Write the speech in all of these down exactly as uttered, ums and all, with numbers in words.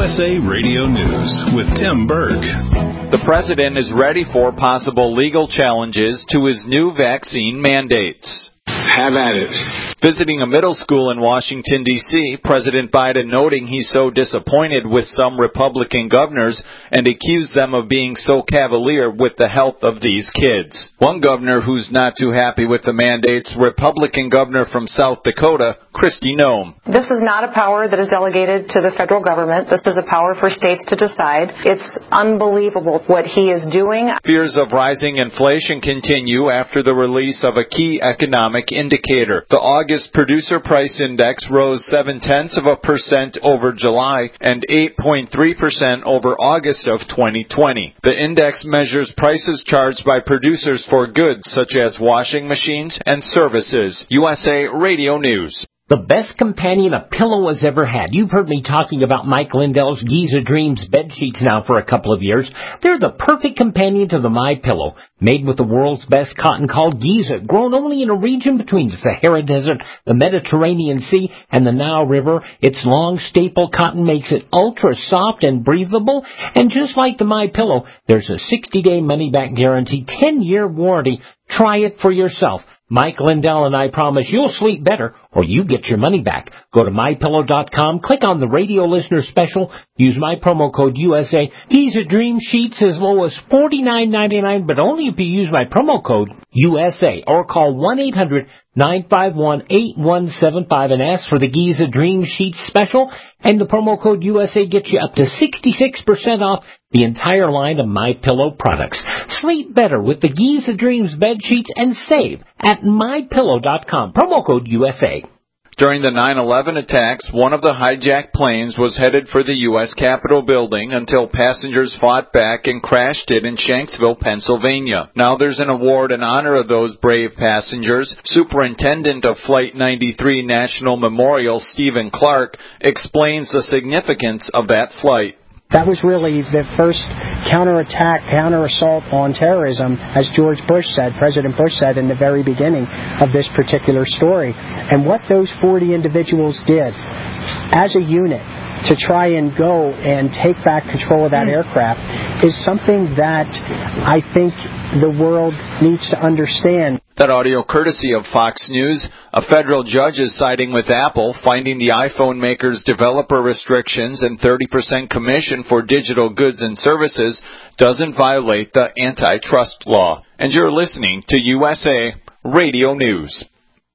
S A Radio News with Tim Berg. The president is ready for possible legal challenges to his new vaccine mandates. Have at it. Visiting a middle school in Washington, D C, President Biden noting he's so disappointed with some Republican governors and accused them of being so cavalier with the health of these kids. One governor who's not too happy with the mandates, Republican governor from South Dakota, Kristi Noem. This is not a power that is delegated to the federal government. This is a power for states to decide. It's unbelievable what he is doing. Fears of rising inflation continue after the release of a key economic indicator. The August Producer Price Index rose seven-tenths of a percent over July and eight point three percent over August of twenty twenty. The index measures prices charged by producers for goods such as washing machines and services. U S A Radio News. The best companion a pillow has ever had. You've heard me talking about Mike Lindell's Giza Dreams bed sheets now for a couple of years. They're the perfect companion to the My Pillow. Made with the world's best cotton called Giza, grown only in a region between the Sahara Desert, the Mediterranean Sea, and the Nile River. Its long staple cotton makes it ultra soft and breathable. And just like the My Pillow, there's a sixty-day money-back guarantee, ten-year warranty. Try it for yourself. Mike Lindell and I promise you'll sleep better or you get your money back. Go to my pillow dot com, click on the radio listener special, use my promo code U S A. These are Dream Sheets as low as forty-nine ninety-nine, but only if you use my promo code U S A or call one eight hundred nine five one eight one seven five and ask for the Giza Dream Sheets special, and the promo code U S A gets you up to sixty-six percent off the entire line of My Pillow products. Sleep better with the Giza Dreams bed sheets and save at my pillow dot com. Promo code U S A. During the nine eleven attacks, one of the hijacked planes was headed for the U S Capitol building until passengers fought back and crashed it in Shanksville, Pennsylvania. Now there's an award in honor of those brave passengers. Superintendent of Flight ninety-three National Memorial, Stephen Clark, explains the significance of that flight. That was really the first counterattack, counter-assault on terrorism, as George Bush said, President Bush said in the very beginning of this particular story. And what those forty individuals did as a unit to try and go and take back control of that aircraft is something that I think the world needs to understand. That audio courtesy of Fox News. A federal judge is siding with Apple, finding the iPhone maker's developer restrictions and thirty percent commission for digital goods and services doesn't violate the antitrust law. And you're listening to U S A Radio News.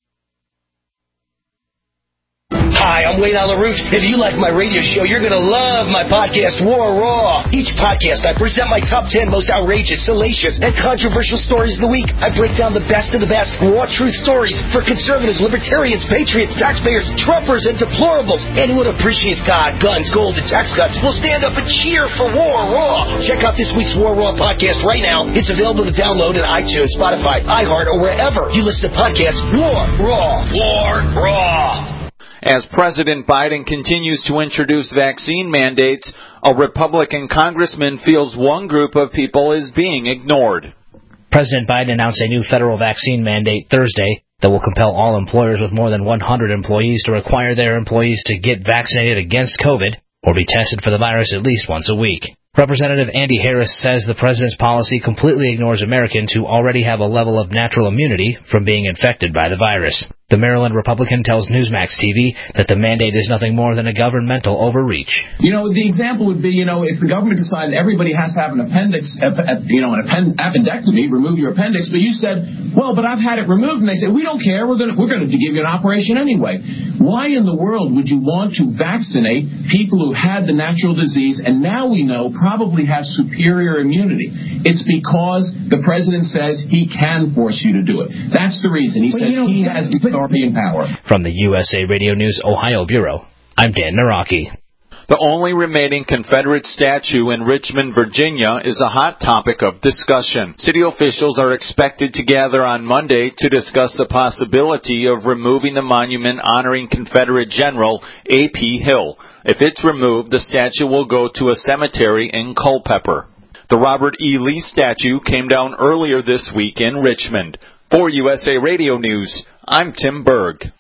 Hi, I'm Wayne LaRouche. If you like my radio show, you're going to love my podcast, War Raw. Each podcast, I present my top ten most outrageous, salacious, and controversial stories of the week. I break down the best of the best raw truth stories for conservatives, libertarians, patriots, taxpayers, Trumpers, and deplorables. Anyone who appreciates God, guns, gold, and tax cuts will stand up and cheer for War Raw. Check out this week's War Raw podcast right now. It's available to download on iTunes, Spotify, iHeart, or wherever you listen to podcasts. War Raw. War Raw. As President Biden continues to introduce vaccine mandates, a Republican congressman feels one group of people is being ignored. President Biden announced a new federal vaccine mandate Thursday that will compel all employers with more than one hundred employees to require their employees to get vaccinated against COVID or be tested for the virus at least once a week. Representative Andy Harris says the president's policy completely ignores Americans who already have a level of natural immunity from being infected by the virus. The Maryland Republican tells Newsmax T V that the mandate is nothing more than a governmental overreach. You know, the example would be, you know, if the government decided everybody has to have an appendix, you know, an appendectomy, remove your appendix, but you said, well, but I've had it removed, and they said, we don't care, we're going to we're going to give you an operation anyway. Why in the world would you want to vaccinate people who had the natural disease and now we know probably have superior immunity? It's because the president says he can force you to do it. That's the reason. He well, says you know, he has the authority and power. From the U S A Radio News Ohio Bureau, I'm Dan Naraki. The only remaining Confederate statue in Richmond, Virginia, is a hot topic of discussion. City officials are expected to gather on Monday to discuss the possibility of removing the monument honoring Confederate General A P Hill. If it's removed, the statue will go to a cemetery in Culpeper. The Robert E. Lee statue came down earlier this week in Richmond. For U S A Radio News, I'm Tim Berg.